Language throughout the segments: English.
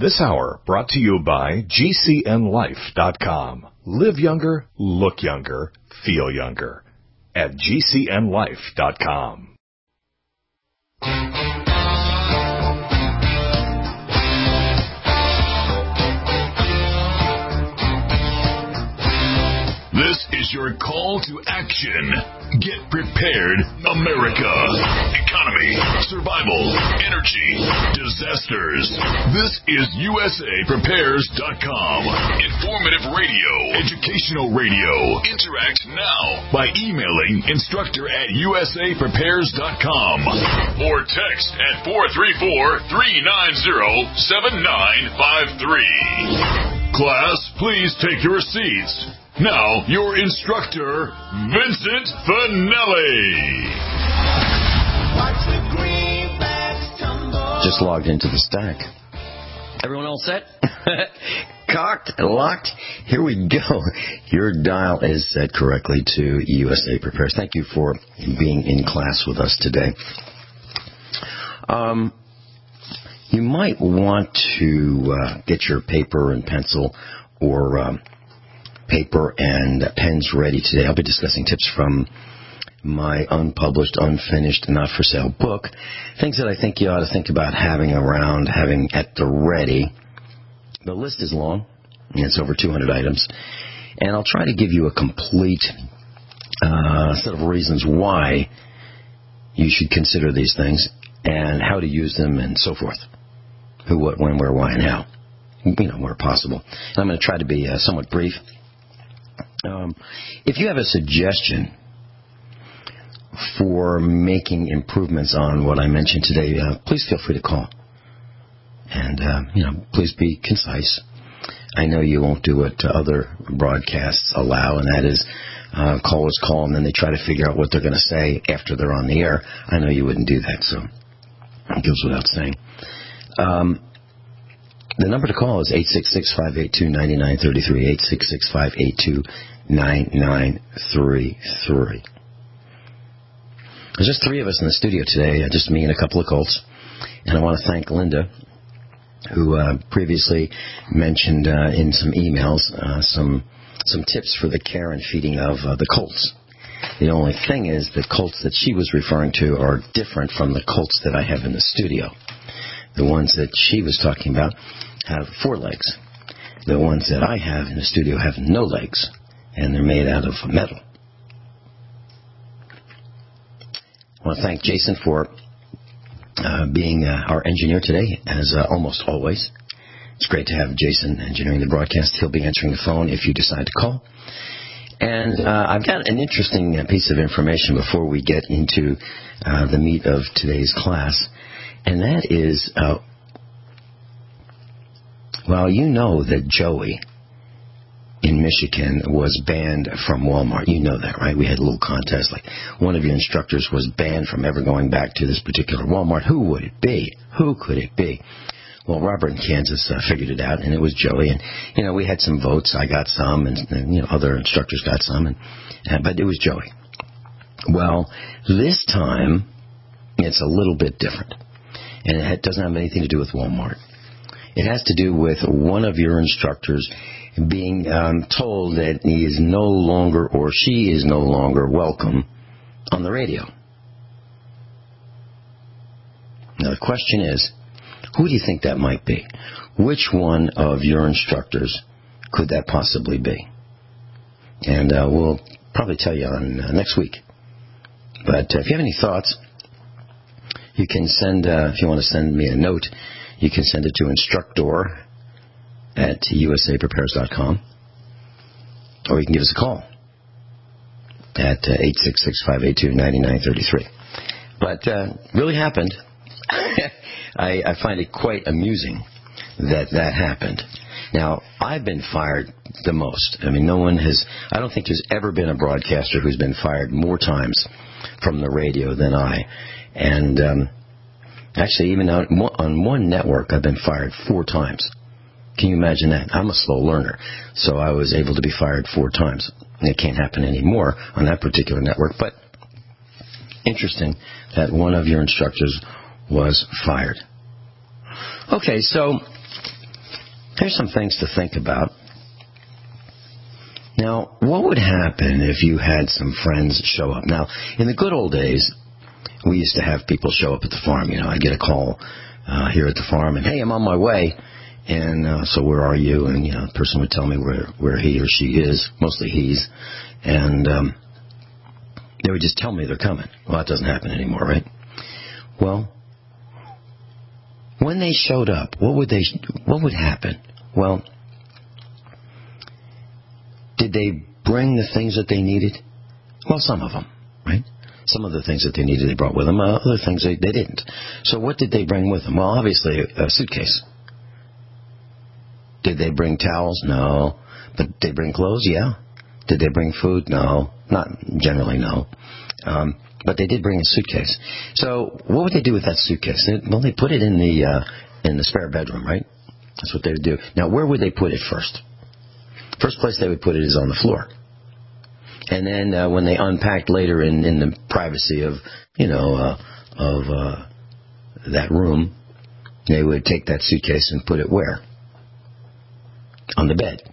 This hour brought to you by GCNLife.com. Live younger, look younger, feel younger at GCNLife.com. This is your call to action. Get prepared, America. Economy, survival, energy, disasters. This is USAPrepares.com. Informative radio, educational radio. Interact now by emailing instructor@USAPrepares.com or text at 434-390-7953. Class, please take your seats. Now, your instructor, Vincent Finelli. Just logged into the stack. Everyone all set? Cocked and locked? Here we go. Your dial is set correctly to USA Prepares. Thank you for being in class with us today. You might want to get your paper and pencil or paper and pens ready today. I'll be discussing tips from my unpublished, unfinished, not-for-sale book. Things that I think you ought to think about having around, having at the ready. The list is long. It's over 200 items. And I'll try to give you a complete set of reasons why you should consider these things and how to use them and so forth. Who, what, when, where, why, and how. Where possible. And I'm going to try to be somewhat brief. If you have a suggestion for making improvements on what I mentioned today, please feel free to call. And, please be concise. I know you won't do what other broadcasts allow, and that is callers call and then they try to figure out what they're going to say after they're on the air. I know you wouldn't do that, so it goes without saying. The number to call is 866-582-9933, 866-582-9933. There's just three of us in the studio today, just me and a couple of colts. And I want to thank Linda, who previously mentioned in some emails some tips for the care and feeding of the colts. The only thing is the colts that she was referring to are different from the colts that I have in the studio. The ones that she was talking about have 4 legs. The ones that I have in the studio have no legs, and they're made out of metal. I want to thank Jason for being our engineer today, as almost always. It's great to have Jason engineering the broadcast. He'll be answering the phone if you decide to call. And I've got an interesting piece of information before we get into the meat of today's class. And that is, you know that Joey in Michigan was banned from Walmart. You know that, right? We had a little contest, like one of your instructors was banned from ever going back to this particular Walmart. Who would it be? Who could it be? Well, Robert in Kansas figured it out, and it was Joey. And, we had some votes. I got some, and other instructors got some, but it was Joey. Well, this time, it's a little bit different. And it doesn't have anything to do with Walmart. It has to do with one of your instructors being told that he is no longer or she is no longer welcome on the radio. Now, the question is, who do you think that might be? Which one of your instructors could that possibly be? And we'll probably tell you on next week. But if you have any thoughts, you can send, if you want to send me a note, you can send it to instructor@usaprepares.com, or you can give us a call at 866-582-9933. But really happened. I find it quite amusing that happened. Now, I've been fired the most. I mean, I don't think there's ever been a broadcaster who's been fired more times from the radio than I. And actually, even on one network, I've been fired 4 times. Can you imagine that? I'm a slow learner, so I was able to be fired 4 times. And it can't happen anymore on that particular network, but interesting that one of your instructors was fired. Okay, so Here's some things to think about. Now, what would happen if you had some friends show up? Now, in the good old days, we used to have people show up at the farm. I'd get a call here at the farm, and, hey, I'm on my way. And so where are you? And, the person would tell me where he or she is, mostly he's. And they would just tell me they're coming. Well, that doesn't happen anymore, right? Well, when they showed up, what would happen? Well, did they bring the things that they needed? Well, some of them, right? Some of the things that they needed they brought with them. Other things they didn't. So what did they bring with them? Well, obviously a suitcase. Did they bring towels? No. But did they bring clothes? Yeah. Did they bring food? No. Not generally, no. But they did bring a suitcase. So what would they do with that suitcase? Well, they put it in the spare bedroom, right? That's what they would do. Now, where would they put it first? First place they would put it is on the floor. And then when they unpacked later in the privacy of that room, they would take that suitcase and put it where? On the bed.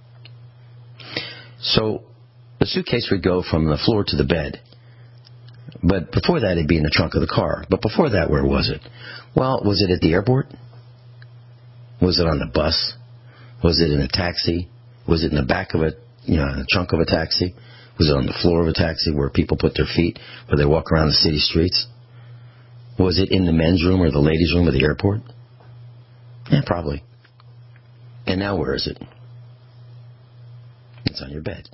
So the suitcase would go from the floor to the bed. But before that, it'd be in the trunk of the car. But before that, where was it? Well, was it at the airport? Was it on the bus? Was it in a taxi? Was it in the back of the trunk of a taxi? Was it on the floor of a taxi where people put their feet, where they walk around the city streets? Was it in the men's room or the ladies' room of the airport? Yeah, probably. And now where is it? It's on your bed.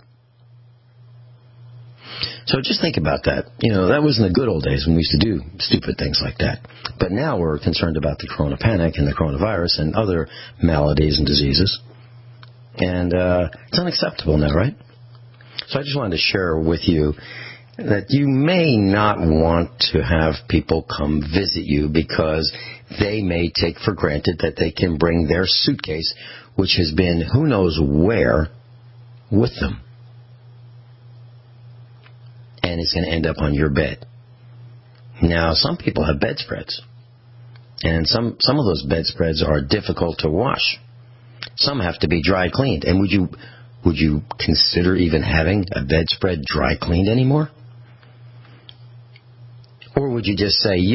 So just think about that. That was in the good old days when we used to do stupid things like that. But now we're concerned about the corona panic and the coronavirus and other maladies and diseases. And it's unacceptable now, right? So I just wanted to share with you that you may not want to have people come visit you because they may take for granted that they can bring their suitcase, which has been who knows where, with them. And it's going to end up on your bed. Now, some people have bedspreads. And some of those bedspreads are difficult to wash. Some have to be dry cleaned. And would you consider even having a bedspread dry cleaned anymore? Or would you just say,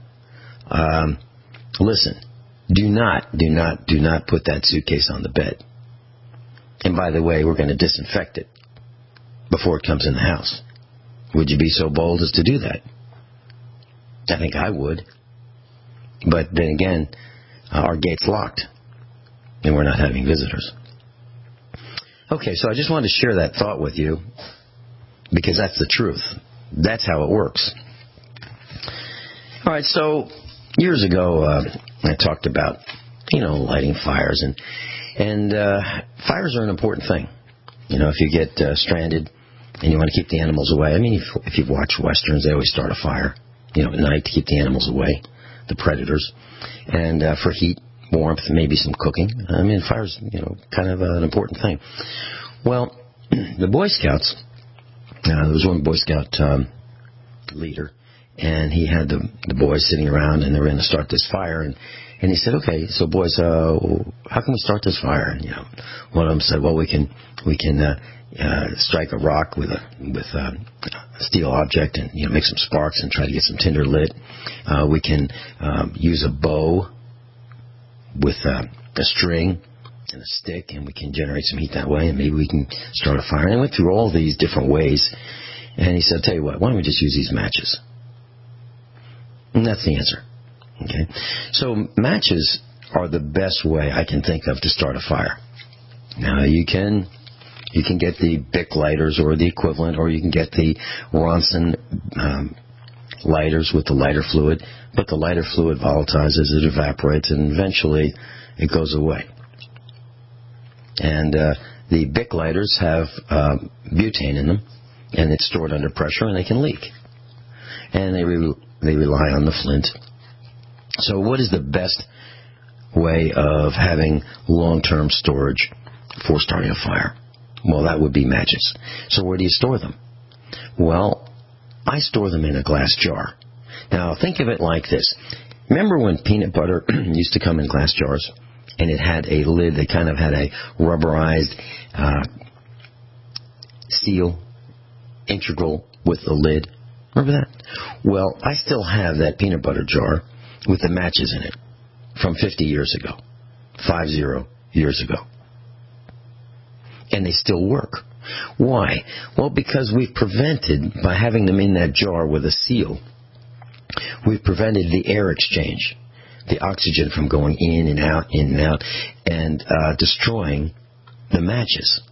listen, do not put that suitcase on the bed. And by the way, we're going to disinfect it before it comes in the house. Would you be so bold as to do that? I think I would. But then again, our gate's locked, and we're not having visitors. Okay, so I just wanted to share that thought with you, because that's the truth. That's how it works. All right, so years ago, I talked about, lighting fires, and fires are an important thing. If you get stranded and you want to keep the animals away. I mean, if you've watched Westerns, they always start a fire, at night to keep the animals away, the predators. And for heat, warmth, maybe some cooking. I mean, fire's, kind of an important thing. Well, the Boy Scouts, there was one Boy Scout leader, and he had the boys sitting around, and they were going to start this fire, and he said, okay, so boys, how can we start this fire? And, one of them said, well, we can strike a rock with a steel object and make some sparks and try to get some tinder lit. We can use a bow with a string and a stick, and we can generate some heat that way, and maybe we can start a fire. And I went through all these different ways, and he said, I'll tell you what, why don't we just use these matches? And that's the answer. Okay, so matches are the best way I can think of to start a fire. Now you can get the Bic lighters or the equivalent, or you can get the Ronson lighters with the lighter fluid, but the lighter fluid volatilizes, it evaporates, and eventually it goes away. And the Bic lighters have butane in them, and it's stored under pressure, and they can leak. And they rely on the flint. So what is the best way of having long-term storage for starting a fire? Well, that would be matches. So where do you store them? Well, I store them in a glass jar. Now, think of it like this. Remember when peanut butter used to come in glass jars? and it had a lid that kind of had a rubberized seal integral with the lid. Remember that? Well, I still have that peanut butter jar with the matches in it from 50 years ago. 50 years ago. And they still work. Why? Well, because we've prevented, by having them in that jar with a seal, we've prevented the air exchange, the oxygen from going in and out, and destroying the matches.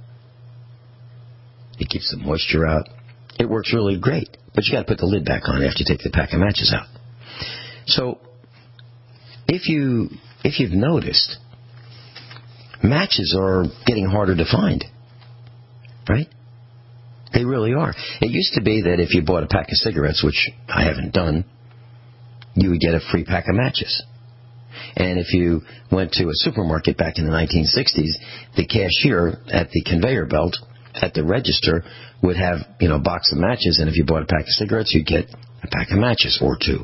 It keeps the moisture out. It works really great. But you got to put the lid back on after you take the pack of matches out. So, if you've noticed, matches are getting harder to find. Right? They really are. It used to be that if you bought a pack of cigarettes, which I haven't done, you would get a free pack of matches. And if you went to a supermarket back in the 1960s, the cashier at the conveyor belt at the register would have, a box of matches, and if you bought a pack of cigarettes, you'd get a pack of matches or two.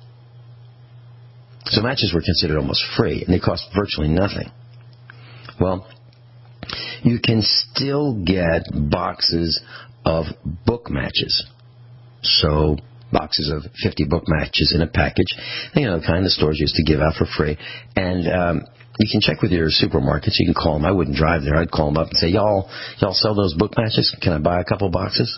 So matches were considered almost free, and they cost virtually nothing. Well, you can still get boxes of book matches. So, boxes of 50 book matches in a package. The kind the stores used to give out for free. And you can check with your supermarkets. You can call them. I wouldn't drive there. I'd call them up and say, y'all sell those book matches? Can I buy a couple boxes?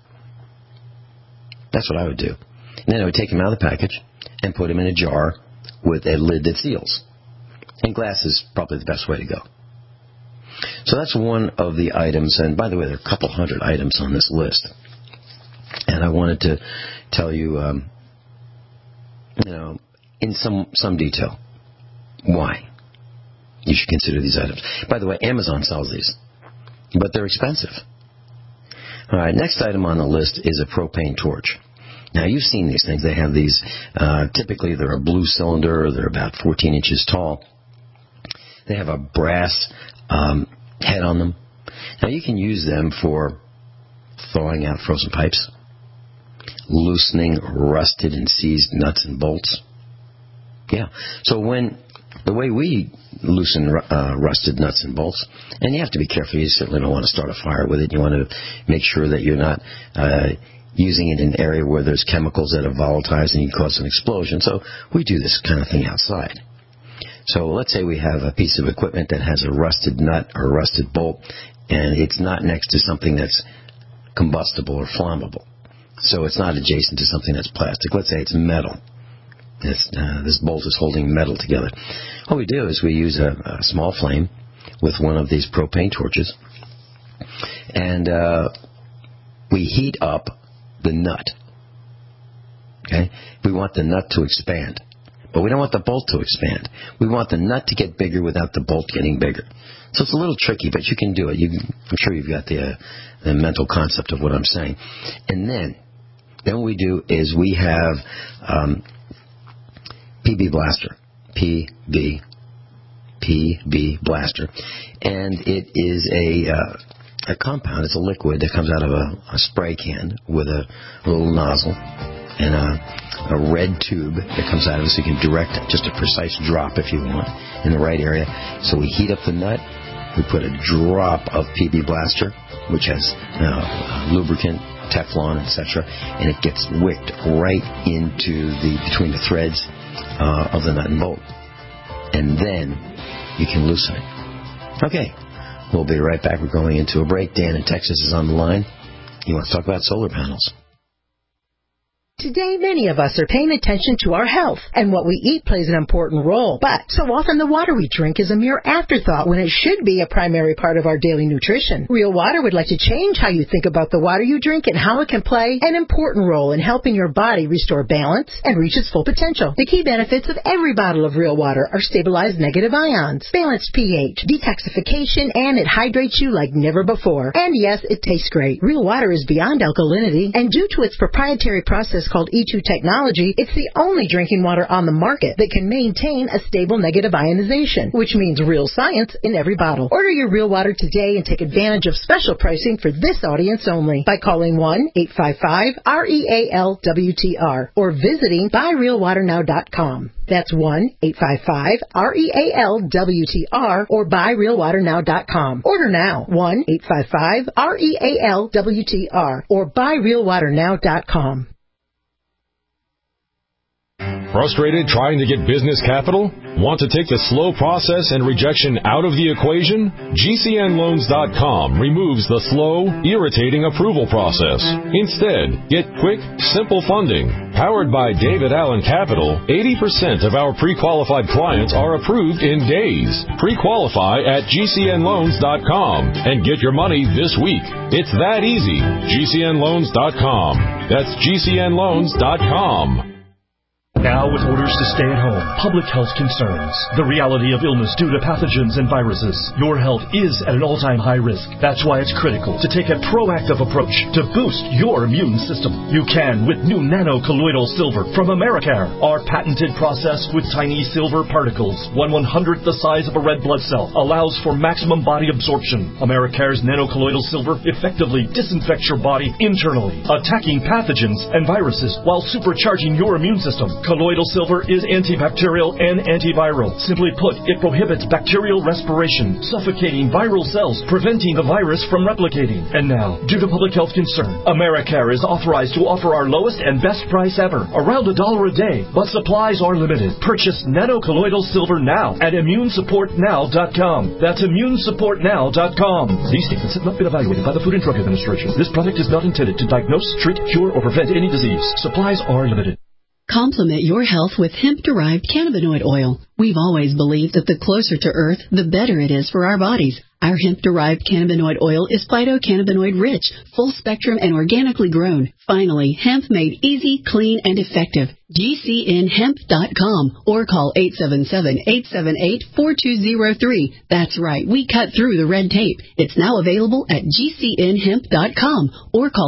That's what I would do. And then I would take them out of the package and put them in a jar with a lid that seals. And glass is probably the best way to go. So that's one of the items, and by the way, there are a couple hundred items on this list. And I wanted to tell you, in some detail, why you should consider these items. By the way, Amazon sells these, but they're expensive. All right, next item on the list is a propane torch. Now, you've seen these things. They have these, typically they're a blue cylinder, they're about 14 inches tall. They have a brass head on them. Now, you can use them for thawing out frozen pipes, loosening rusted and seized nuts and bolts. Yeah. So the way we loosen rusted nuts and bolts, and you have to be careful. You certainly don't want to start a fire with it. You want to make sure that you're not using it in an area where there's chemicals that are volatile and you can cause an explosion. So we do this kind of thing outside. So let's say we have a piece of equipment that has a rusted nut or a rusted bolt, and it's not next to something that's combustible or flammable. So it's not adjacent to something that's plastic. Let's say it's metal. This bolt is holding metal together. What we do is we use a small flame with one of these propane torches, and we heat up the nut. Okay? We want the nut to expand. But we don't want the bolt to expand. We want the nut to get bigger without the bolt getting bigger. So it's a little tricky, but you can do it. I'm sure you've got the mental concept of what I'm saying. And then what we do is we have PB Blaster. PB Blaster. And it is a compound. It's a liquid that comes out of a spray can with a little nozzle and a red tube that comes out of it, so you can direct just a precise drop if you want in the right area. So we heat up the nut, we put a drop of PB Blaster, which has lubricant, Teflon, etc., and it gets wicked right into between the threads of the nut and bolt. And then you can loosen it. Okay, we'll be right back. We're going into a break. Dan in Texas is on the line. He wants to talk about solar panels. Today, many of us are paying attention to our health, and what we eat plays an important role. But so often the water we drink is a mere afterthought when it should be a primary part of our daily nutrition. Real Water would like to change how you think about the water you drink and how it can play an important role in helping your body restore balance and reach its full potential. The key benefits of every bottle of Real Water are stabilized negative ions, balanced pH, detoxification, and it hydrates you like never before. And yes, it tastes great. Real Water is beyond alkalinity, and due to its proprietary process process called E2 technology, it's the only drinking water on the market that can maintain a stable negative ionization, which means real science in every bottle. Order your Real Water today and take advantage of special pricing for this audience only by calling 1-855-REAL-WTR or visiting buyrealwaternow.com. That's 1-855-REAL-WTR or buyrealwaternow.com. Order now, 1-855-REAL-WTR or buyrealwaternow.com. Frustrated trying to get business capital? Want to take the slow process and rejection out of the equation? GCNloans.com removes the slow, irritating approval process. Instead, get quick, simple funding. Powered by David Allen Capital, 80% of our pre-qualified clients are approved in days. Pre-qualify at GCNloans.com and get your money this week. It's that easy. GCNloans.com. That's GCNloans.com. Now with orders to stay at home, public health concerns, the reality of illness due to pathogens and viruses, your health is at an all-time high risk. That's why it's critical to take a proactive approach to boost your immune system. You can with new nano-colloidal silver from Americare. Our patented process with tiny silver particles, 1/100th the size of a red blood cell, allows for maximum body absorption. Americare's nano-colloidal silver effectively disinfects your body internally, attacking pathogens and viruses while supercharging your immune system. Colloidal silver is antibacterial and antiviral. Simply put, it prohibits bacterial respiration, suffocating viral cells, preventing the virus from replicating. And now, due to public health concern, Americare is authorized to offer our lowest and best price ever, around $1 a day, but supplies are limited. Purchase nano-colloidal silver now at immunesupportnow.com. That's immunesupportnow.com. These statements have not been evaluated by the Food and Drug Administration. This product is not intended to diagnose, treat, cure, or prevent any disease. Supplies are limited. Complement your health with hemp-derived cannabinoid oil. We've always believed that the closer to Earth, the better it is for our bodies. Our hemp-derived cannabinoid oil is phytocannabinoid-rich, full-spectrum, and organically grown. Finally, hemp made easy, clean, and effective. GCNhemp.com or call 877-878-4203. That's right, we cut through the red tape. It's now available at GCNhemp.com or call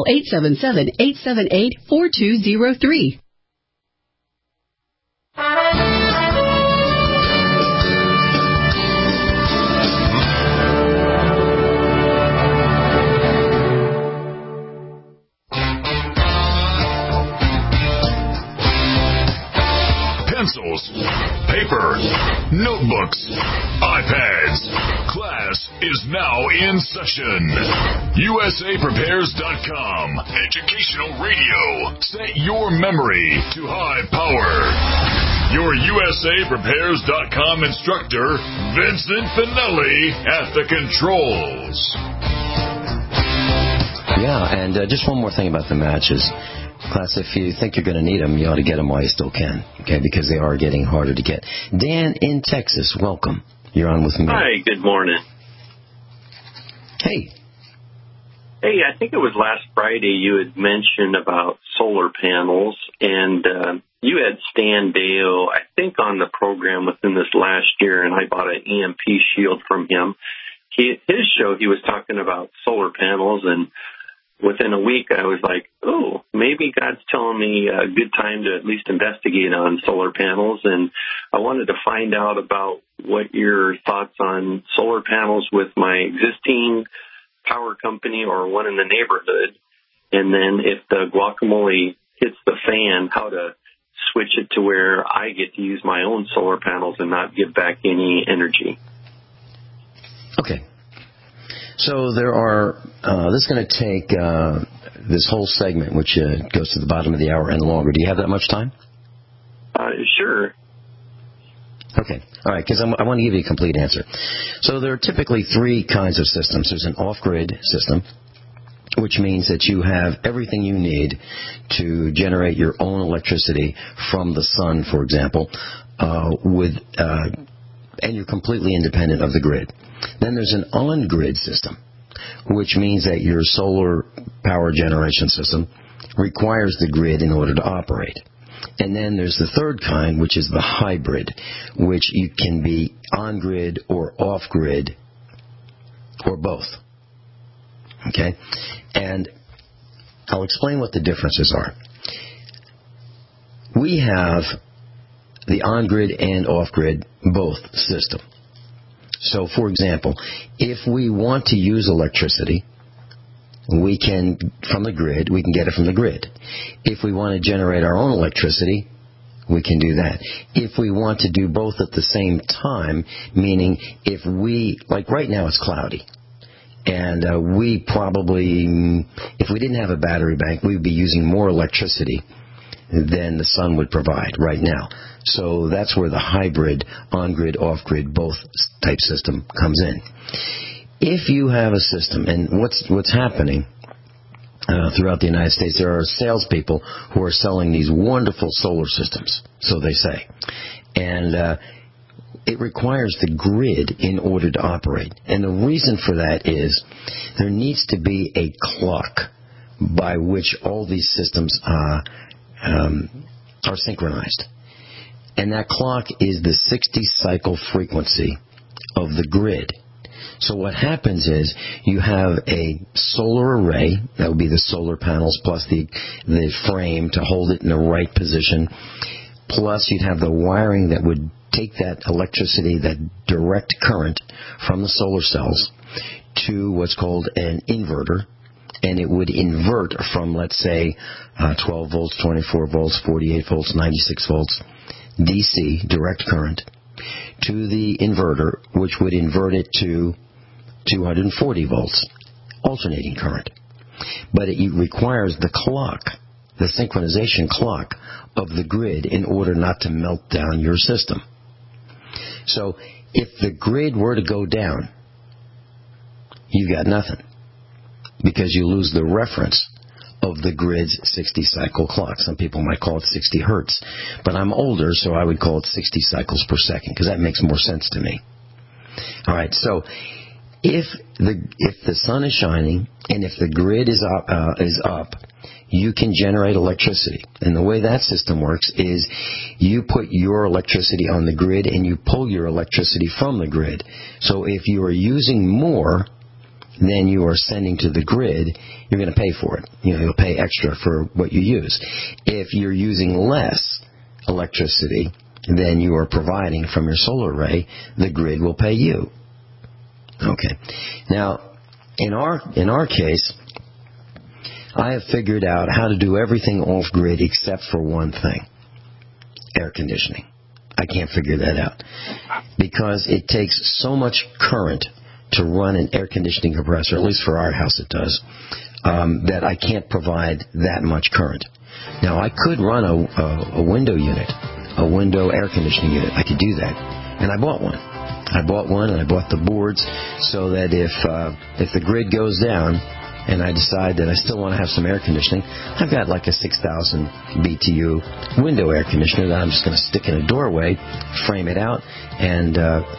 877-878-4203. Pencils, paper, notebooks, iPads. Class is now in session. USAPrepares.com. Educational radio. Set your memory to high power. Your USAPrepares.com instructor, Vincent Finelli, at the controls. Yeah, and just one more thing about the matches. Class, if you think you're going to need them, you ought to get them while you still can, okay, because they are getting harder to get. Dan in Texas, welcome. You're on with me. Hi, good morning. Hey. Hey, I think it was last Friday you had mentioned about solar panels, and you had Stan Dale, I think, on the program within this last year, and I bought an EMP shield from him. His show, he was talking about solar panels, and within a week, I was like, oh, maybe God's telling me a good time to at least investigate on solar panels. And I wanted to find out about what your thoughts on solar panels with my existing power company or one in the neighborhood. And then if the guacamole hits the fan, how to switch it to where I get to use my own solar panels and not give back any energy. Okay. So there are, this is going to take this whole segment, which goes to the bottom of the hour and longer. Do you have that much time? Sure. Okay. All right, because I want to give you a complete answer. So there are typically three kinds of systems. There's an off-grid system, which means that you have everything you need to generate your own electricity from the sun, for example, and you're completely independent of the grid. Then there's an on-grid system, which means that your solar power generation system requires the grid in order to operate. And then there's the third kind, which is the hybrid, which you can be on-grid or off-grid or both. Okay? And I'll explain what the differences are. we have the on-grid and off-grid both system. So, for example, if we want to use electricity, we can, from the grid, we can get it from the grid. If we want to generate our own electricity, we can do that. If we want to do both at the same time, meaning if we, like right now it's cloudy, and we probably, if we didn't have a battery bank, we would be using more electricity than the sun would provide right now. So that's where the hybrid, on-grid, off-grid, both type system comes in. If you have a system, and what's happening throughout the United States, there are salespeople who are selling these wonderful solar systems, so they say. And it requires the grid in order to operate. And the reason for that is there needs to be a clock by which all these systems are synchronized. And that clock is the 60-cycle frequency of the grid. So what happens is you have a solar array, that would be the solar panels plus the frame to hold it in the right position, plus you'd have the wiring that would take that electricity, that direct current from the solar cells to what's called an inverter, and it would invert from, let's say, 12 volts, 24 volts, 48 volts, 96 volts, DC, direct current, to the inverter, which would invert it to 240 volts, alternating current. But it requires the clock, the synchronization clock of the grid in order not to melt down your system. So if the grid were to go down, you've got nothing, because you lose the reference of the grid's 60-cycle clock. Some people might call it 60 hertz, but I'm older, so I would call it 60 cycles per second, because that makes more sense to me. All right, so if the sun is shining and if the grid is up, you can generate electricity. And the way that system works is you put your electricity on the grid and you pull your electricity from the grid. So if you are using more than you are sending to the grid, you're going to pay for it. You'll pay extra for what you use. If you're using less electricity than you are providing from your solar array, the grid will pay you. Okay. Now, in our case, I have figured out how to do everything off-grid except for one thing: air conditioning. I can't figure that out because it takes so much current to run an air conditioning compressor, at least for our house it does, that I can't provide that much current. Now, I could run a window unit, a window air conditioning unit. I could do that, and I bought one. And I bought the boards so that if the grid goes down and I decide that I still want to have some air conditioning, I've got like a 6,000 BTU window air conditioner that I'm just going to stick in a doorway, frame it out, and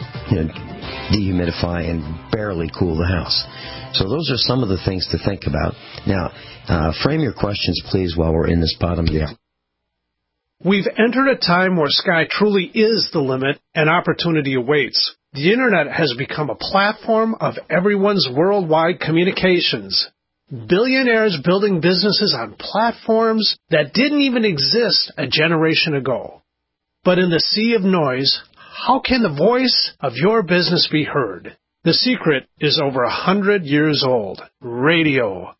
dehumidify and barely cool the house. So those are some of the things to think about. Now, frame your questions, please, while we're in this bottom of the hour. We've entered a time where sky truly is the limit and opportunity awaits. The Internet has become a platform of everyone's worldwide communications. Billionaires building businesses on platforms that didn't even exist a generation ago. But in the sea of noise, how can the voice of your business be heard? The secret is over 100 years old. Radio.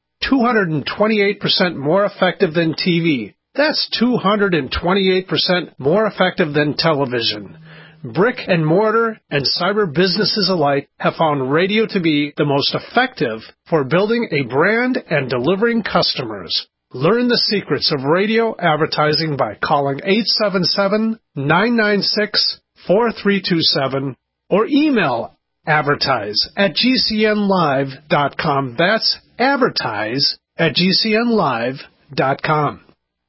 228% more effective than TV. That's 228% more effective than television. Brick and mortar and cyber businesses alike have found radio to be the most effective for building a brand and delivering customers. Learn the secrets of radio advertising by calling 877-996-4327 or email advertise@gcnlive.com. That's advertise@gcnlive.com.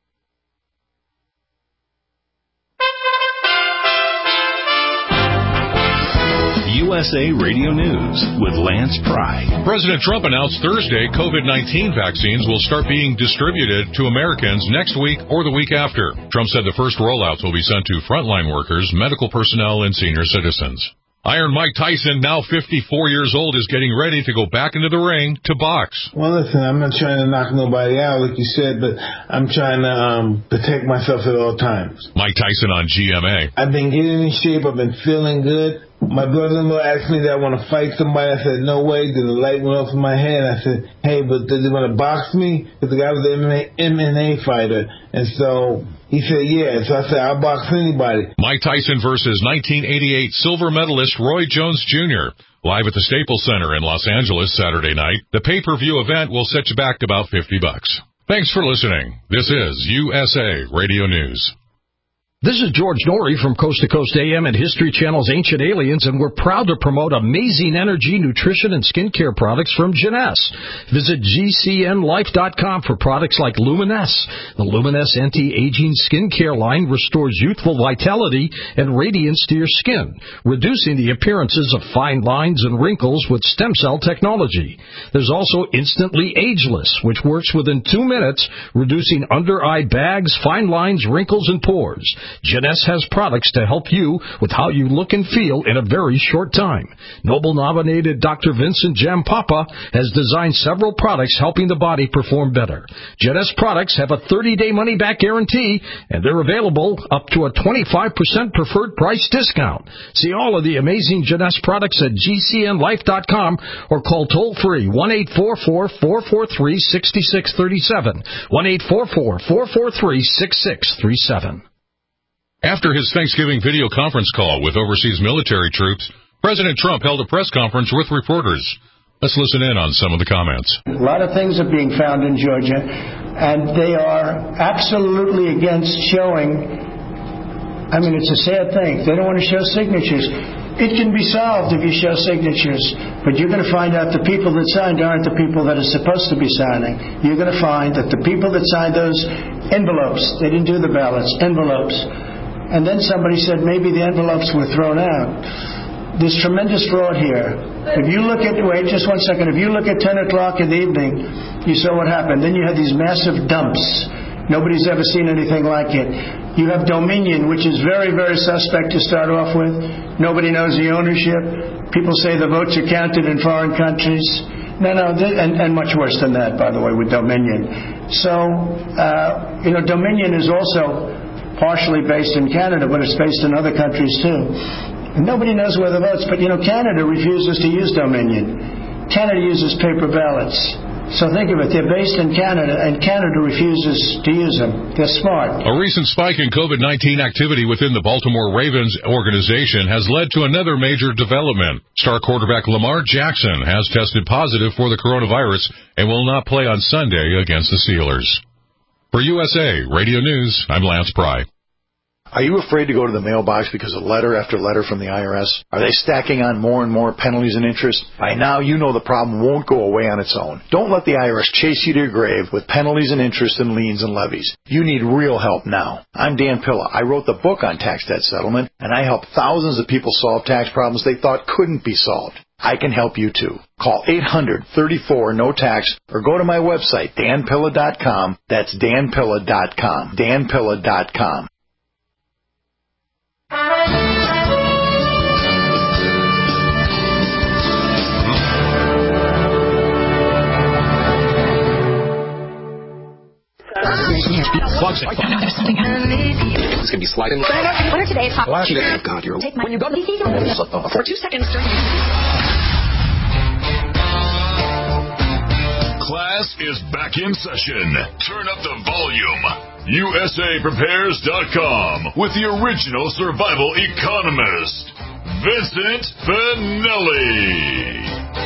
USA Radio News with Lance Pry. President Trump announced Thursday COVID-19 vaccines will start being distributed to Americans next week or the week after. Trump said the first rollouts will be sent to frontline workers, medical personnel, and senior citizens. Iron Mike Tyson, now 54 years old, is getting ready to go back into the ring to box. Well, listen, I'm not trying to knock nobody out, like you said, but I'm trying to protect myself at all times. Mike Tyson on GMA. I've been getting in shape. I've been feeling good. My brother-in-law asked me that I want to fight somebody. I said, no way. Then the light went off in my head. I said, hey, but does he want to box me? Because the guy was an MMA fighter. And so he said, yeah. So I said, I'll box anybody. Mike Tyson versus 1988 silver medalist Roy Jones Jr. Live at the Staples Center in Los Angeles Saturday night. The pay-per-view event will set you back about $50. Thanks for listening. This is USA Radio News. This is George Norrie from Coast to Coast AM and History Channel's Ancient Aliens, and we're proud to promote amazing energy, nutrition, and skincare products from Jeunesse. Visit GCNLife.com for products like Luminesse. The Luminesse anti-aging skincare line restores youthful vitality and radiance to your skin, reducing the appearances of fine lines and wrinkles with stem cell technology. There's also Instantly Ageless, which works within 2 minutes, reducing under-eye bags, fine lines, wrinkles, and pores. Jeunesse has products to help you with how you look and feel in a very short time. Nobel-nominated Dr. Vincent Jampapa has designed several products helping the body perform better. Jeunesse products have a 30-day money-back guarantee, and they're available up to a 25% preferred price discount. See all of the amazing Jeunesse products at GCNLife.com or call toll-free 1-844-443-6637, 1-844-443-6637. After his Thanksgiving video conference call with overseas military troops, President Trump held a press conference with reporters. Let's listen in on some of the comments. A lot of things are being found in Georgia, and they are absolutely against showing. I mean, it's a sad thing. They don't want to show signatures. It can be solved if you show signatures, but you're going to find out the people that signed aren't the people that are supposed to be signing. You're going to find that the people that signed those envelopes, they didn't do the ballots, envelopes. And then somebody said maybe the envelopes were thrown out. There's tremendous fraud here. If you look at, wait just 1 second, if you look at 10 o'clock in the evening, you saw what happened. Then you had these massive dumps. Nobody's ever seen anything like it. You have Dominion, which is very, very suspect to start off with. Nobody knows the ownership. People say the votes are counted in foreign countries. No, and much worse than that, by the way, with Dominion. So, Dominion is also partially based in Canada, but it's based in other countries too. And nobody knows where the votes, but Canada refuses to use Dominion. Canada uses paper ballots. So think of it, they're based in Canada, and Canada refuses to use them. They're smart. A recent spike in COVID-19 activity within the Baltimore Ravens organization has led to another major development. Star quarterback Lamar Jackson has tested positive for the coronavirus and will not play on Sunday against the Steelers. For USA Radio News, I'm Lance Pry. Are you afraid to go to the mailbox because of letter after letter from the IRS? Are they stacking on more and more penalties and interest? By now, you know the problem won't go away on its own. Don't let the IRS chase you to your grave with penalties and interest and liens and levies. You need real help now. I'm Dan Pilla. I wrote the book on tax debt settlement, and I help thousands of people solve tax problems they thought couldn't be solved. I can help you too. Call 800-34-NO-TAX or go to my website, danpilla.com. That's danpilla.com. danpilla.com. It's going to be sliding. What are today's hot? God, you're... When you go for 2 seconds during... Class is back in session. Turn up the volume. USAPrepares.com with the original survival economist, Vincent Finelli.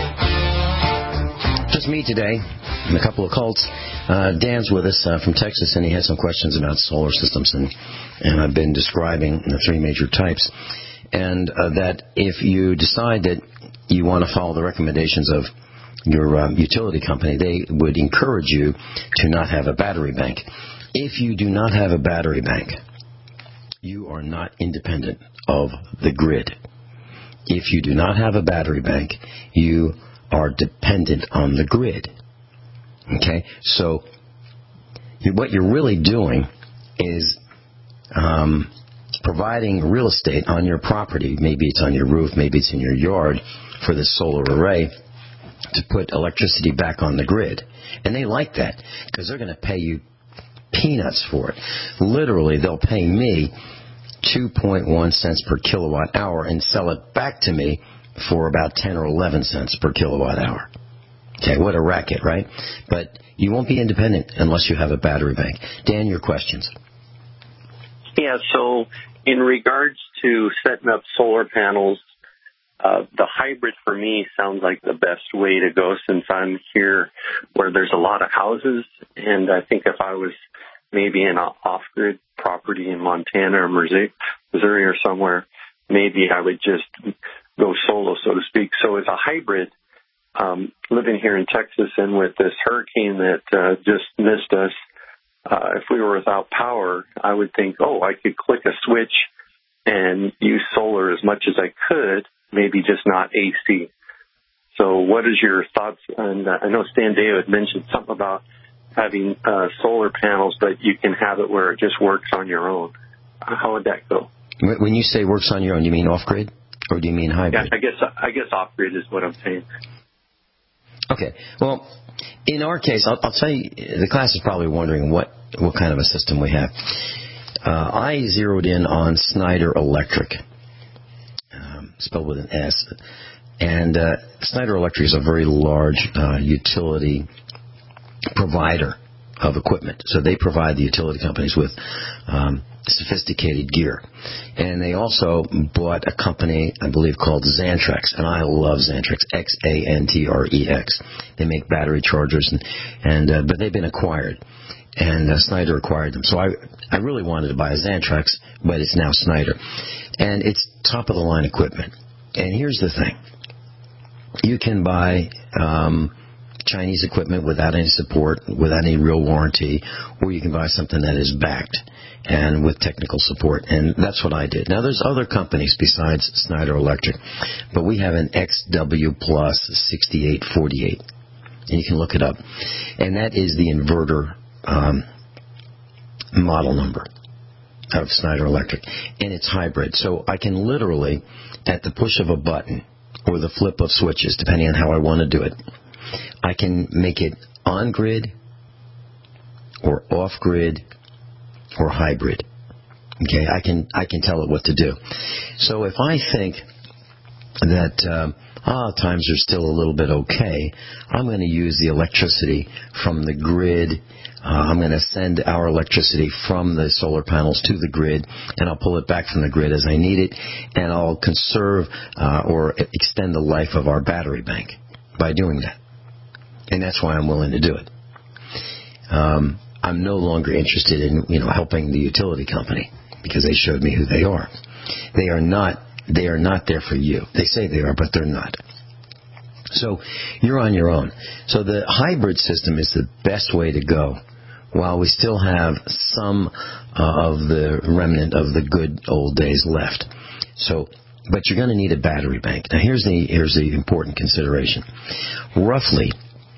Just me today and a couple of cults. Dan's with us from Texas, and he has some questions about solar systems, and I've been describing the three major types, and that if you decide that you want to follow the recommendations of your utility company, they would encourage you to not have a battery bank. If you do not have a battery bank, you are not independent of the grid. If you do not have a battery bank, you are dependent on the grid. Okay? So what you're really doing is providing real estate on your property, maybe it's on your roof, maybe it's in your yard, for the solar array to put electricity back on the grid. And they like that because they're going to pay you peanuts for it. Literally, they'll pay me 2.1 cents per kilowatt hour and sell it back to me for about 10 or 11 cents per kilowatt hour. Okay, what a racket, right? But you won't be independent unless you have a battery bank. Dan, your questions. Yeah, so in regards to setting up solar panels, the hybrid for me sounds like the best way to go since I'm here where there's a lot of houses. And I think if I was maybe in an off-grid property in Montana or Missouri or somewhere, maybe I would just go solo, so to speak. So as a hybrid, living here in Texas and with this hurricane that just missed us, if we were without power, I would think, I could click a switch and use solar as much as I could, maybe just not AC. So what is your thoughts? And I know Stan Deyo had mentioned something about having solar panels, but you can have it where it just works on your own. How would that go? When you say works on your own, you mean off-grid? Or do you mean hybrid? Yeah, I guess off-grid is what I'm saying. Okay. Well, in our case, I'll tell you, the class is probably wondering what kind of a system we have. I zeroed in on Schneider Electric, spelled with an S. And Schneider Electric is a very large utility provider of equipment. So they provide the utility companies with sophisticated gear. And they also bought a company, I believe, called Xantrex. And I love Xantrex, Xantrex. They make battery chargers, but they've been acquired. And Schneider acquired them. So I really wanted to buy a Xantrex, but it's now Schneider. And it's top-of-the-line equipment. And here's the thing. You can buy Chinese equipment without any support, without any real warranty, or you can buy something that is backed and with technical support. And that's what I did. Now, there's other companies besides Schneider Electric, but we have an XW Plus 6848. And you can look it up. And that is the inverter model number of Schneider Electric. And it's hybrid. So I can literally, at the push of a button or the flip of switches, depending on how I want to do it, I can make it on-grid or off-grid or hybrid. Okay, I can tell it what to do. So if I think that times are still a little bit okay, I'm going to use the electricity from the grid. I'm going to send our electricity from the solar panels to the grid, and I'll pull it back from the grid as I need it, and I'll conserve or extend the life of our battery bank by doing that. And that's why I'm willing to do it. I'm no longer interested in helping the utility company because they showed me who they are. They are not there for you. They say they are, but they're not. So you're on your own. So the hybrid system is the best way to go while we still have some of the remnant of the good old days left. So, but you're going to need a battery bank. Now here's the important consideration. Roughly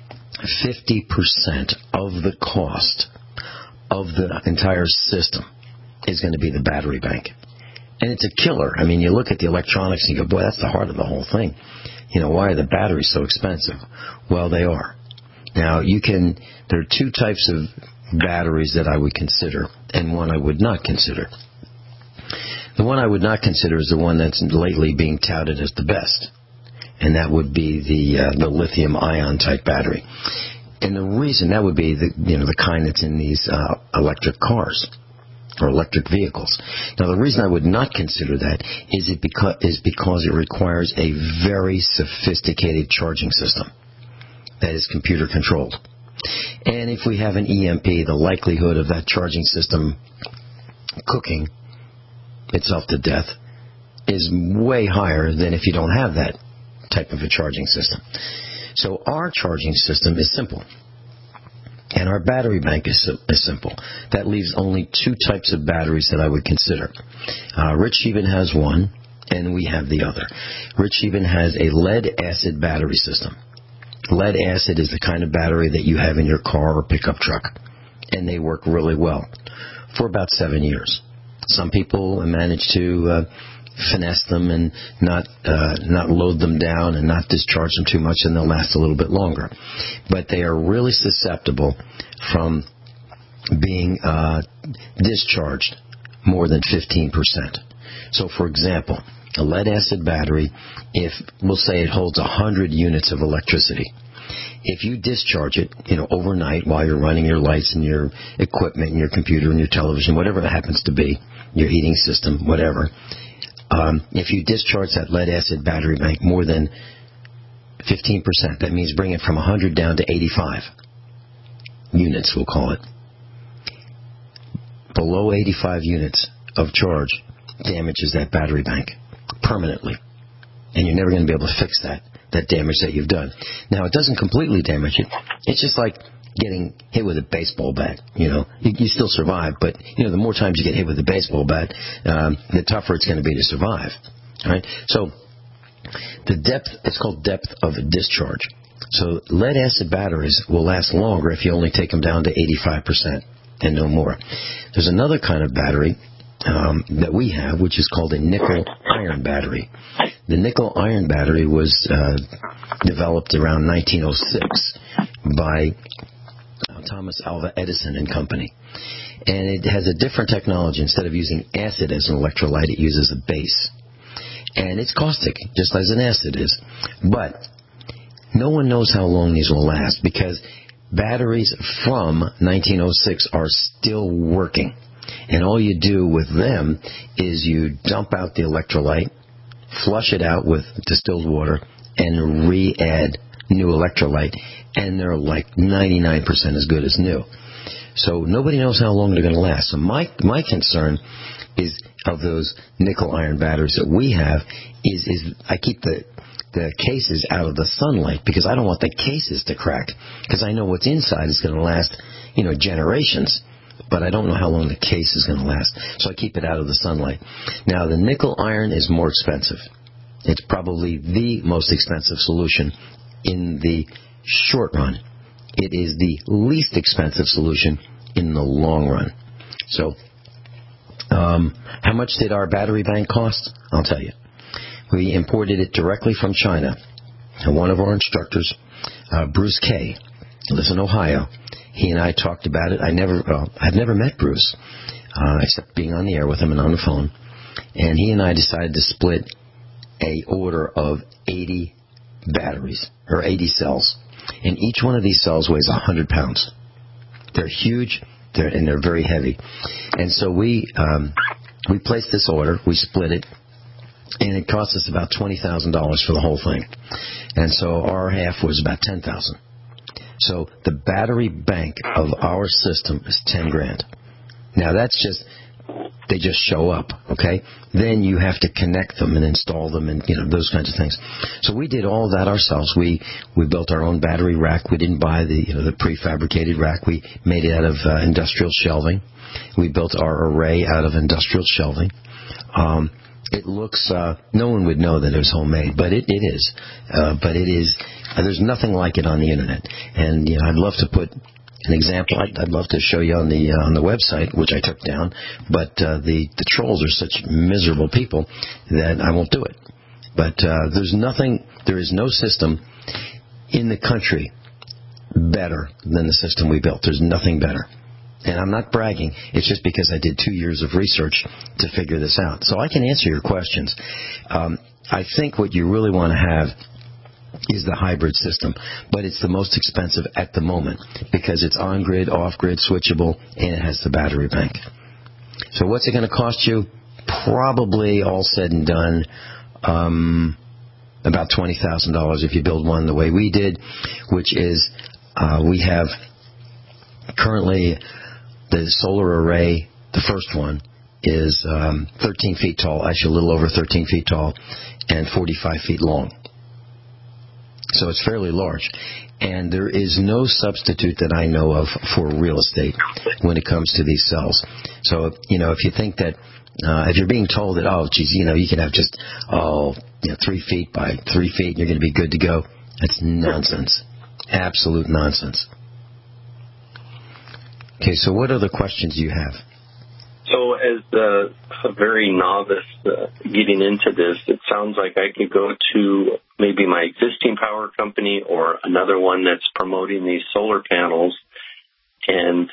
50% of the cost of the entire system is going to be the battery bank. And it's a killer. I mean, you look at the electronics and you go, boy, that's the heart of the whole thing. Why are the batteries so expensive? Well, they are. Now, there are two types of batteries that I would consider and one I would not consider. The one I would not consider is the one that's lately being touted as the best. And that would be the lithium-ion type battery. And the reason that would be the kind that's in these electric cars or electric vehicles. Now, the reason I would not consider that is because it requires a very sophisticated charging system that is computer controlled. And if we have an EMP, the likelihood of that charging system cooking itself to death is way higher than if you don't have that type of a charging system. So our charging system is simple. And our battery bank is simple. That leaves only two types of batteries that I would consider. Rich Eben has one, and we have the other. Rich Eben has a lead-acid battery system. Lead-acid is the kind of battery that you have in your car or pickup truck. And they work really well for about 7 years. Some people manage to finesse them and not load them down and not discharge them too much, and they'll last a little bit longer. But they are really susceptible from being discharged more than 15%. So, for example, a lead-acid battery, if we'll say it holds 100 units of electricity, if you discharge it, overnight while you're running your lights and your equipment and your computer and your television, whatever it happens to be, your heating system, whatever, if you discharge that lead-acid battery bank more than 15%, that means bring it from 100 down to 85 units, we'll call it. Below 85 units of charge damages that battery bank permanently. And you're never going to be able to fix that damage that you've done. Now, it doesn't completely damage it. It's just like getting hit with a baseball bat. You still survive, but, the more times you get hit with a baseball bat, the tougher it's going to be to survive. Right? So, the depth, it's called depth of discharge. So, lead-acid batteries will last longer if you only take them down to 85% and no more. There's another kind of battery that we have, which is called a nickel-iron battery. The nickel-iron battery was developed around 1906 by Thomas Alva Edison and Company. And it has a different technology. Instead of using acid as an electrolyte, it uses a base. And it's caustic, just as an acid is. But no one knows how long these will last, because batteries from 1906 are still working. And all you do with them is you dump out the electrolyte, flush it out with distilled water, and re-add new electrolyte, and they're like 99% as good as new. So nobody knows how long they're going to last. So my concern is, of those nickel-iron batteries that we have, is I keep the cases out of the sunlight, because I don't want the cases to crack, because I know what's inside is going to last, generations. But I don't know how long the case is going to last. So I keep it out of the sunlight. Now, the nickel iron is more expensive. It's probably the most expensive solution in the short run. It is the least expensive solution in the long run. So, how much did our battery bank cost? I'll tell you. We imported it directly from China. And one of our instructors, Bruce Kay, lives in Ohio. He and I talked about it. I'd never met Bruce, except being on the air with him and on the phone. And he and I decided to split a order of 80 batteries, or 80 cells. And each one of these cells weighs 100 pounds. They're huge, and they're very heavy. And so we placed this order, we split it, and it cost us about $20,000 for the whole thing. And so our half was about $10,000. So the battery bank of our system is $10,000. Now that's just, they just show up, okay? Then you have to connect them and install them and, those kinds of things. So we did all that ourselves. We built our own battery rack. We didn't buy the prefabricated rack. We made it out of industrial shelving. We built our array out of industrial shelving. It looks, no one would know that it was homemade, but it is. But it is, there's nothing like it on the internet. And, I'd love to put an example. I'd love to show you on the website, which I took down, but the trolls are such miserable people that I won't do it. But there is no system in the country better than the system we built. There's nothing better. And I'm not bragging. It's just because I did 2 years of research to figure this out. So I can answer your questions. I think what you really want to have is the hybrid system. But it's the most expensive at the moment because it's on-grid, off-grid, switchable, and it has the battery bank. So what's it going to cost you? Probably, all said and done, about $20,000 if you build one the way we did, which is we have currently the solar array, the first one, is 13 feet tall, actually a little over 13 feet tall, and 45 feet long. So it's fairly large. And there is no substitute that I know of for real estate when it comes to these cells. So, if you think that, if you're being told that, you can have just, 3 feet by 3 feet and you're going to be good to go, that's nonsense. Absolute nonsense. Okay, so what other questions do you have? So as a very novice getting into this, it sounds like I could go to maybe my existing power company or another one that's promoting these solar panels. And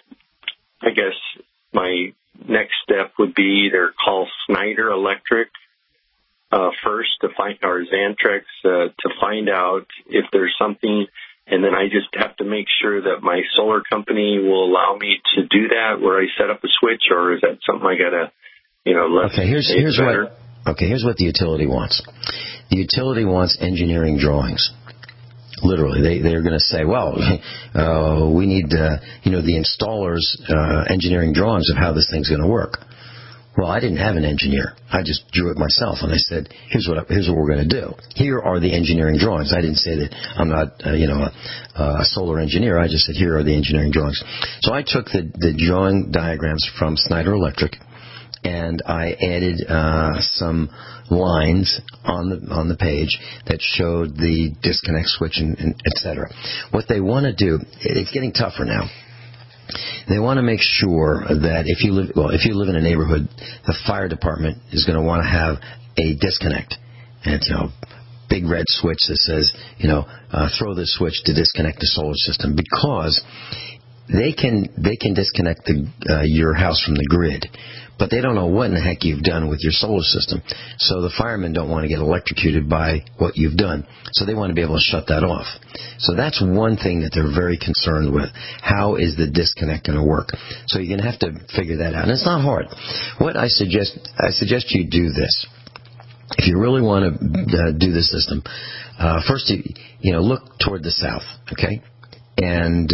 I guess my next step would be either call Schneider Electric first to find, or Xantrex to find out if there's something. And then I just have to make sure that my solar company will allow me to do that, where I set up a switch, or is that something I gotta, Okay, here's what the utility wants. The utility wants engineering drawings. Literally, they're going to say, well, we need the installer's engineering drawings of how this thing's going to work. Well, I didn't have an engineer. I just drew it myself, and I said, here's what we're going to do. Here are the engineering drawings. I didn't say that I'm not, a solar engineer. I just said, here are the engineering drawings. So I took the drawing diagrams from Schneider Electric, and I added some lines on the page that showed the disconnect switch and et cetera. What they want to do, it's getting tougher now. They want to make sure that if you live in a neighborhood, the fire department is going to want to have a disconnect, and it's big red switch that says throw this switch to disconnect the solar system, because they can disconnect your house from the grid, but they don't know what in the heck you've done with your solar system. So the firemen don't want to get electrocuted by what you've done. So they want to be able to shut that off. So that's one thing that they're very concerned with. How is the disconnect going to work? So you're going to have to figure that out. And it's not hard. What I suggest you do this. If you really want to do the system, first, look toward the south, okay? And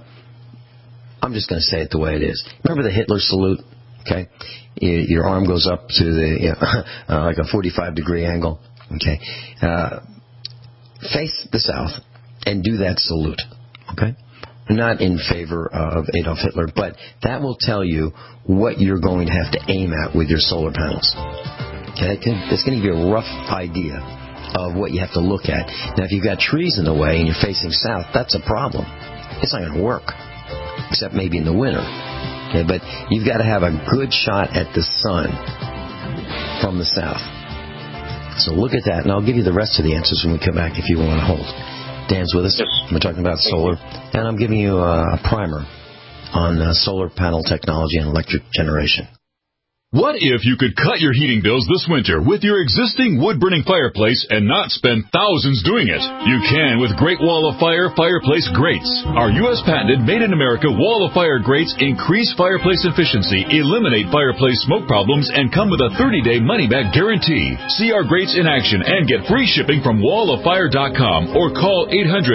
I'm just going to say it the way it is. Remember the Hitler salute? Okay, your arm goes up to the like a 45-degree angle. Okay, face the south and do that salute. Okay, not in favor of Adolf Hitler, but that will tell you what you're going to have to aim at with your solar panels. Okay, it's going to give you a rough idea of what you have to look at. Now, if you've got trees in the way and you're facing south, that's a problem. It's not going to work, except maybe in the winter. Okay, but you've got to have a good shot at the sun from the south. So look at that, and I'll give you the rest of the answers when we come back if you want to hold. Dan's with us. Yes. We're talking about solar, and I'm giving you a primer on solar panel technology and electric generation. What if you could cut your heating bills this winter with your existing wood-burning fireplace and not spend thousands doing it? You can with Great Wall of Fire fireplace grates. Our U.S. patented made-in-America Wall of Fire grates increase fireplace efficiency, eliminate fireplace smoke problems, and come with a 30-day money-back guarantee. See our grates in action and get free shipping from walloffire.com or call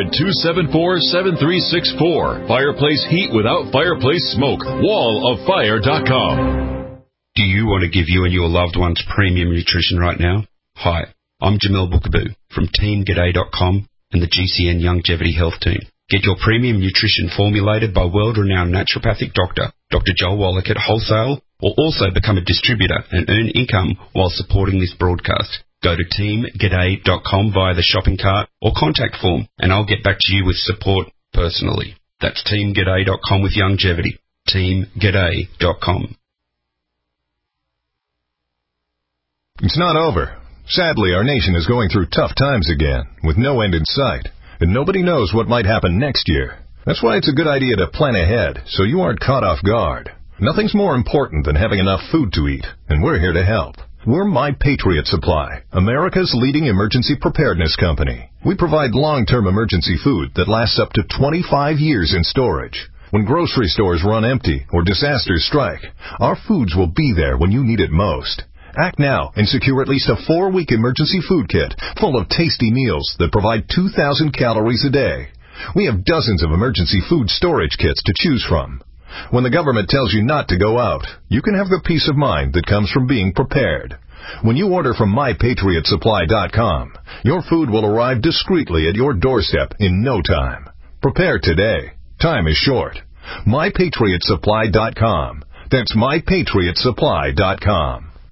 800-274-7364. Fireplace heat without fireplace smoke. walloffire.com. Do you want to give you and your loved ones premium nutrition right now? Hi, I'm Jamel Bookaboo from TeamGaday.com and the GCN Longevity Health Team. Get your premium nutrition formulated by world-renowned naturopathic doctor, Dr. Joel Wallach at wholesale, or also become a distributor and earn income while supporting this broadcast. Go to TeamGaday.com via the shopping cart or contact form, and I'll get back to you with support personally. That's TeamGaday.com with longevity. TeamGaday.com. It's not over. Sadly, our nation is going through tough times again, with no end in sight, and nobody knows what might happen next year. That's why it's a good idea to plan ahead, so you aren't caught off guard. Nothing's more important than having enough food to eat, and we're here to help. We're My Patriot Supply, America's leading emergency preparedness company. We provide long-term emergency food that lasts up to 25 years in storage. When grocery stores run empty or disasters strike, our foods will be there when you need it most. Act now and secure at least a 4-week emergency food kit full of tasty meals that provide 2,000 calories a day. We have dozens of emergency food storage kits to choose from. When the government tells you not to go out, you can have the peace of mind that comes from being prepared. When you order from MyPatriotSupply.com, your food will arrive discreetly at your doorstep in no time. Prepare today. Time is short. MyPatriotSupply.com. That's MyPatriotSupply.com.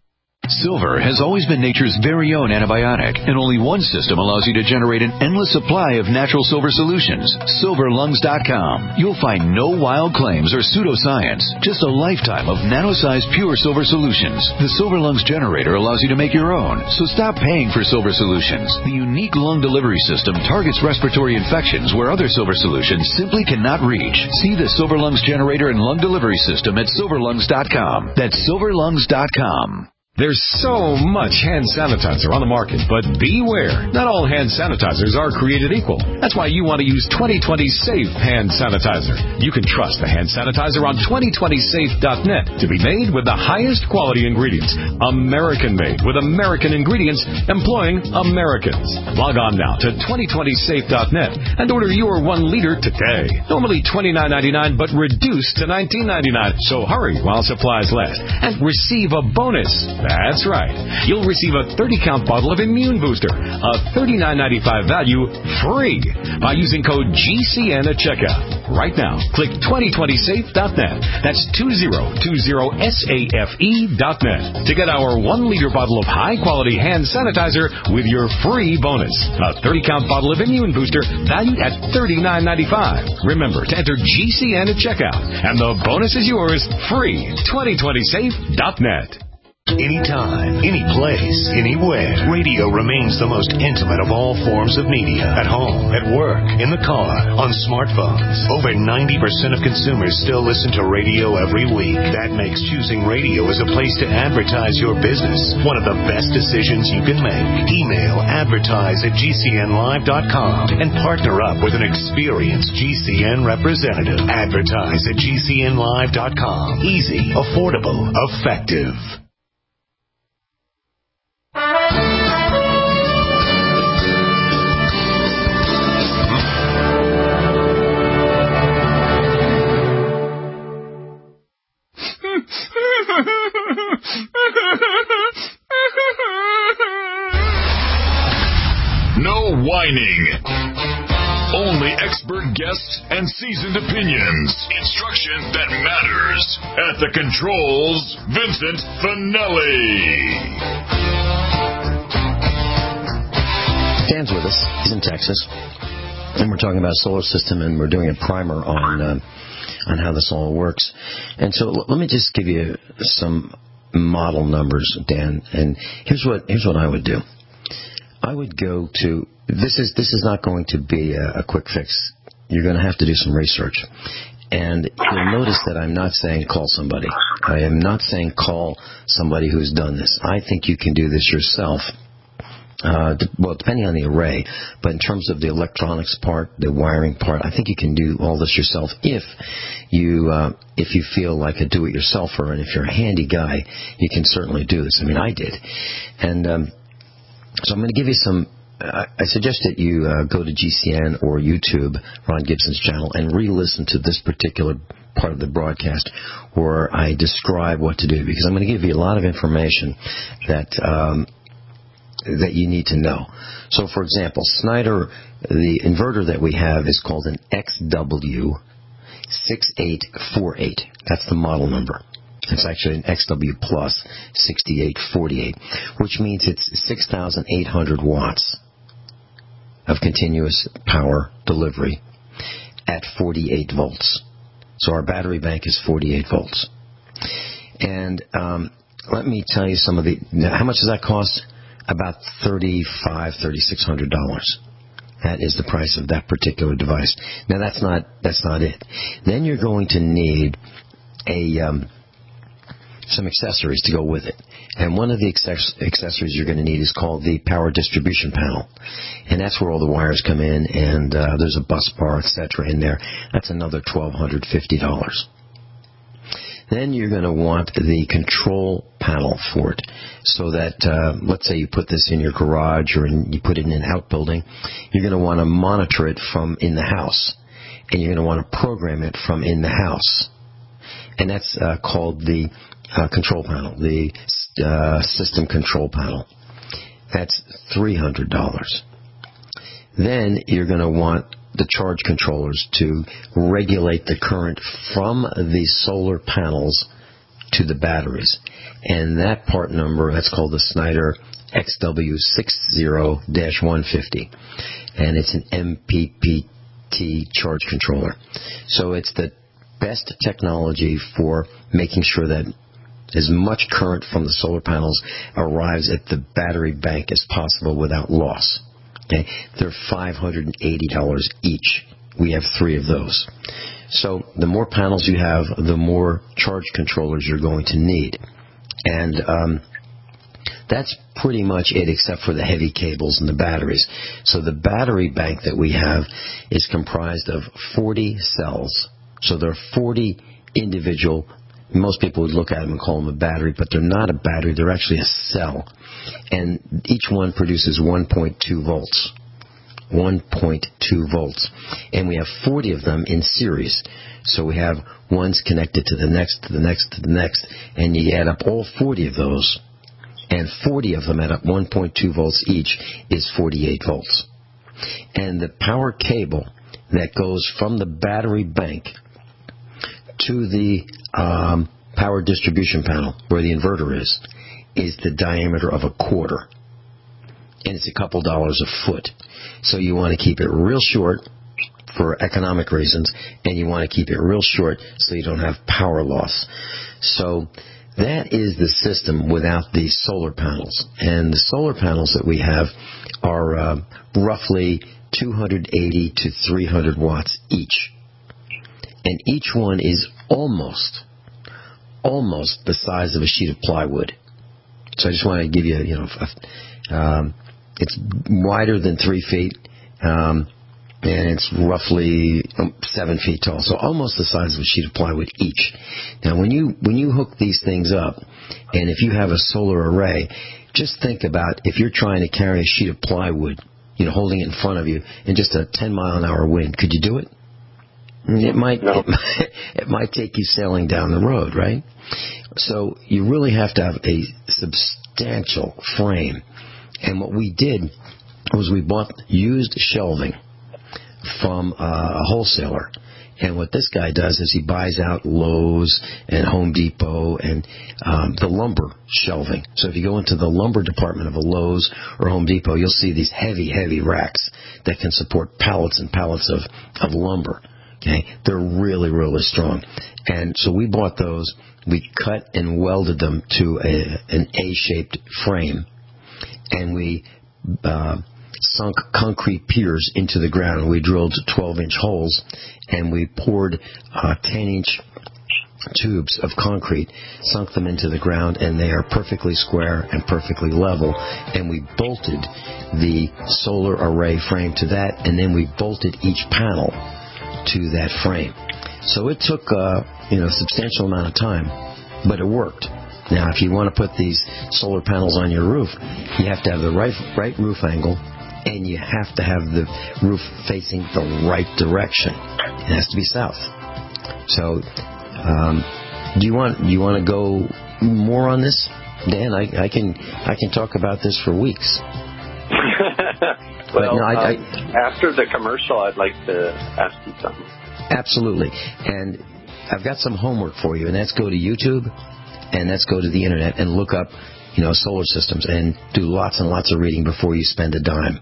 Silver has always been nature's very own antibiotic, and only one system allows you to generate an endless supply of natural silver solutions. SilverLungs.com. You'll find no wild claims or pseudoscience, just a lifetime of nano-sized pure silver solutions. The Silver Lungs generator allows you to make your own, so stop paying for silver solutions. The unique lung delivery system targets respiratory infections where other silver solutions simply cannot reach. See the Silver Lungs generator and lung delivery system at SilverLungs.com. That's SilverLungs.com. There's so much hand sanitizer on the market, but beware. Not all hand sanitizers are created equal. That's why you want to use 2020 Safe Hand Sanitizer. You can trust the hand sanitizer on 2020safe.net to be made with the highest quality ingredients. American-made with American ingredients employing Americans. Log on now to 2020safe.net and order your 1 liter today. Normally $29.99, but reduced to $19.99. So hurry while supplies last and receive a bonus. That's right. You'll receive a 30-count bottle of Immune Booster, a $39.95 value, free by using code GCN at checkout. Right now, click 2020safe.net. That's 2020safe.net to get our 1-liter bottle of high-quality hand sanitizer with your free bonus. A 30-count bottle of Immune Booster valued at $39.95. Remember to enter GCN at checkout, and the bonus is yours, free. 2020safe.net. Anytime, any place, anywhere, radio remains the most intimate of all forms of media. At home, at work, in the car, on smartphones. Over 90% of consumers still listen to radio every week. That makes choosing radio as a place to advertise your business one of the best decisions you can make. Email advertise@gcnlive.com and partner up with an experienced GCN representative. Advertise@gcnlive.com. Easy, affordable, effective. No whining. Only expert guests and seasoned opinions. Instruction that matters. At the controls, Vincent Finelli. Dan's with us. He's in Texas. And we're talking about a solar system, and we're doing a primer on how this all works. And so let me just give you some model numbers, Dan. And here's what I would do. I would go to this is not going to be a quick fix. You're going to have to do some research. And you'll notice that I'm not saying call somebody. I am not saying call somebody who's done this. I think you can do this yourself. Well, depending on the array, but in terms of the electronics part, the wiring part, I think you can do all this yourself if you feel like a do-it-yourselfer, and if you're a handy guy, you can certainly do this. I mean, I did. And so I'm going to give you some. I suggest that you go to GCN or YouTube, Ron Gibson's channel, and re-listen to this particular part of the broadcast where I describe what to do, because I'm going to give you a lot of information that you need to know. So, for example, Snyder, the inverter that we have is called an XW6848. That's the model number. It's actually an XW Plus 6848, which means it's 6,800 watts of continuous power delivery at 48 volts. So our battery bank is 48 volts. And let me tell you some of the... Now, how much does that cost? About $3,600. That is the price of that particular device. Now, that's not it. Then you're going to need some accessories to go with it. And one of the accessories you're going to need is called the power distribution panel. And that's where all the wires come in, and there's a bus bar, etc. in there. That's another $1,250. Then you're going to want the control panel for it, so that, let's say you put this in your garage or you put it in an outbuilding, you're going to want to monitor it from in the house, and you're going to want to program it from in the house. And that's called the control panel, the system control panel. That's $300. Then you're going to want the charge controllers to regulate the current from the solar panels to the batteries. And that part number, that's called the Schneider XW60-150. And it's an MPPT charge controller. So it's the best technology for making sure that as much current from the solar panels arrives at the battery bank as possible without loss. Okay? They're $580 each. We have 3 of those. So the more panels you have, the more charge controllers you're going to need. And that's pretty much it, except for the heavy cables and the batteries. So the battery bank that we have is comprised of 40 cells. So there are 40 individual, most people would look at them and call them a battery, but they're not a battery, they're actually a cell. And each one produces 1.2 volts. 1.2 volts. And we have 40 of them in series. So we have ones connected to the next, to the next, to the next, and you add up all 40 of those, and 40 of them at up 1.2 volts each is 48 volts. And the power cable that goes from the battery bank to the power distribution panel, where the inverter is the diameter of a quarter. And it's a couple dollars a foot. So you want to keep it real short for economic reasons, and you want to keep it real short so you don't have power loss. So that is the system without the solar panels. And the solar panels that we have are roughly 280 to 300 watts each. And each one is almost the size of a sheet of plywood. So I just want to give you, it's wider than 3 feet, and it's roughly 7 feet tall, so almost the size of a sheet of plywood each. Now, when you hook these things up, and if you have a solar array, just think about if you're trying to carry a sheet of plywood, holding it in front of you in just a 10-mile-an-hour wind. Could you do it? It might take you sailing down the road, right? So you really have to have a substantial frame. And what we did was we bought used shelving from a wholesaler. And what this guy does is he buys out Lowe's and Home Depot and the lumber shelving. So if you go into the lumber department of a Lowe's or Home Depot, you'll see these heavy, heavy racks that can support pallets and pallets of lumber. Okay, they're really, really strong. And so we bought those. We cut and welded them to an A-shaped frame. And we sunk concrete piers into the ground. We drilled 12-inch holes, and we poured 10-inch tubes of concrete, sunk them into the ground, and they are perfectly square and perfectly level. And we bolted the solar array frame to that, and then we bolted each panel to that frame. So it took a substantial amount of time, but it worked. Now, if you want to put these solar panels on your roof, you have to have the right roof angle, and you have to have the roof facing the right direction. It has to be south. So, do you want to go more on this, Dan? I can talk about this for weeks. Well, after the commercial, I'd like to ask you something. Absolutely. And I've got some homework for you, and that's go to YouTube, and let's go to the internet and look up, solar systems, and do lots and lots of reading before you spend a dime.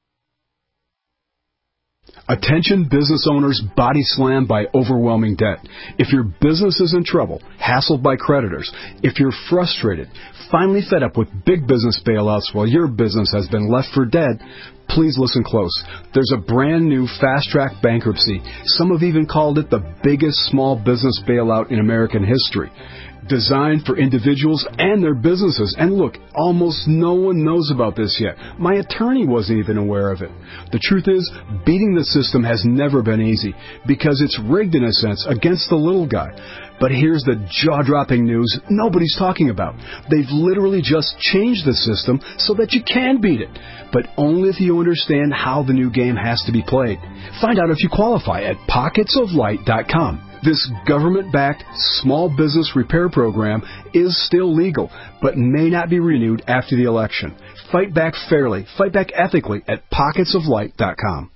Attention business owners body slammed by overwhelming debt. If your business is in trouble, hassled by creditors, if you're frustrated, finally fed up with big business bailouts while your business has been left for dead, please listen close. There's a brand new fast-track bankruptcy. Some have even called it the biggest small business bailout in American history. Designed for individuals and their businesses. And look, almost no one knows about this yet. My attorney wasn't even aware of it. The truth is, beating the system has never been easy because it's rigged in a sense against the little guy. But here's the jaw-dropping news nobody's talking about. They've literally just changed the system so that you can beat it, but only if you understand how the new game has to be played. Find out if you qualify at pocketsoflight.com. This government-backed small business repair program is still legal, but may not be renewed after the election. Fight back fairly, fight back ethically at pocketsoflight.com.